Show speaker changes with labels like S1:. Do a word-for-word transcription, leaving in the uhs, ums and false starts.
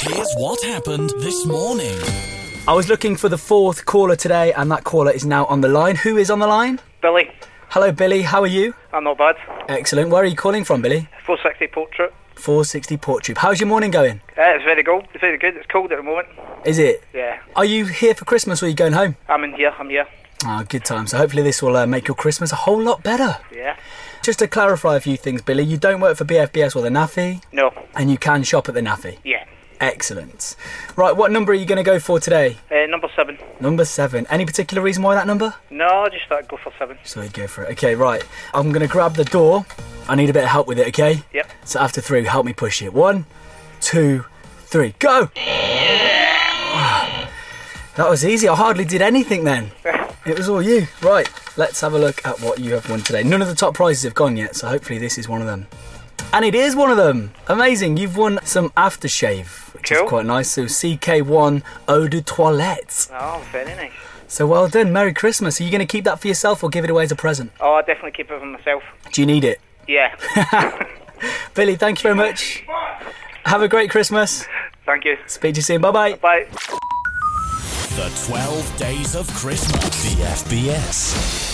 S1: Here's what happened this morning.
S2: I was looking for the fourth caller today, and that caller is now on the line. Who is on the line?
S3: Billy.
S2: Hello, Billy. How are you?
S3: I'm not bad.
S2: Excellent. Where are you calling from, Billy?
S3: four sixty Portrait.
S2: four sixty Portrait. How's your morning going?
S3: Uh, it's very good. It's very good. It's cold at the moment.
S2: Is it?
S3: Yeah.
S2: Are you here for Christmas or are you going home?
S3: I'm in here. I'm here.
S2: Ah, good time. So hopefully this will uh, make your Christmas a whole lot better.
S3: Yeah.
S2: Just to clarify a few things, Billy, you don't work for B F B S or the N A F I?
S3: No.
S2: And you can shop at the N A F I?
S3: Yeah.
S2: Excellent. Right, what number are you going to go for today?
S3: Uh, number seven.
S2: Number seven. Any particular reason why that number?
S3: No, I just thought I'd go for seven.
S2: So you go for it. Okay, right. I'm going to grab the door. I need a bit of help with it, okay?
S3: Yep.
S2: So after three, help me push it. One, two, three, go! That was easy. I hardly did anything then. It was all you. Right, let's have a look at what you have won today. None of the top prizes have gone yet, so hopefully this is one of them. And it is one of them. Amazing. You've won some aftershave, which
S3: Cool.
S2: is quite nice. So C K one Eau de Toilette.
S3: Oh, very nice.
S2: So well done. Merry Christmas. Are you going to keep that for yourself or give it away as a present?
S3: Oh, I definitely keep it for myself.
S2: Do you need it?
S3: Yeah.
S2: Billy, thank you very much. Have a great Christmas.
S3: Thank you.
S2: Speak to you soon. Bye-bye.
S3: Bye.
S1: The twelve Days of Christmas. B F B S.